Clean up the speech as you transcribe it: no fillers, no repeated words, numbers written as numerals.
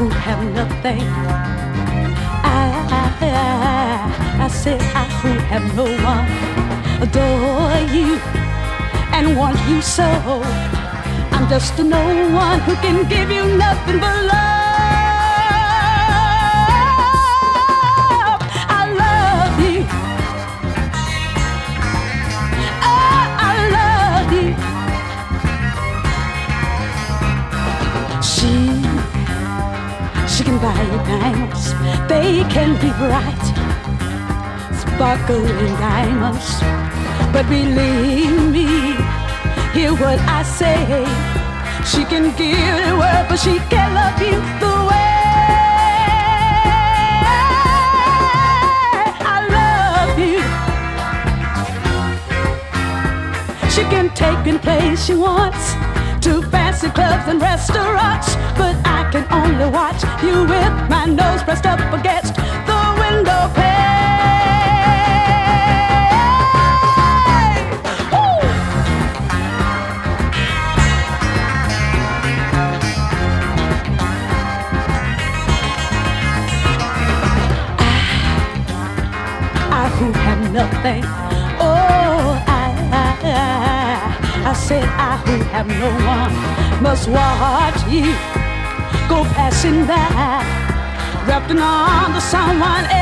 who have nothing. I said I who have no one adore you and want you so. I'm just a no one who can give you nothing but love. I love you. Oh, I love you. She can buy you diamonds. They can be bright, sparkling diamonds. But believe me, hear what I say. She can give the world, but she can't love you the way I love you. She can take any place she wants, to fancy clubs and restaurants, but I can only watch you with my nose pressed up against the window pane. Woo! I who have nothing. Oh, I said I who have no one must watch you go passing by, wrapped in arms of someone else.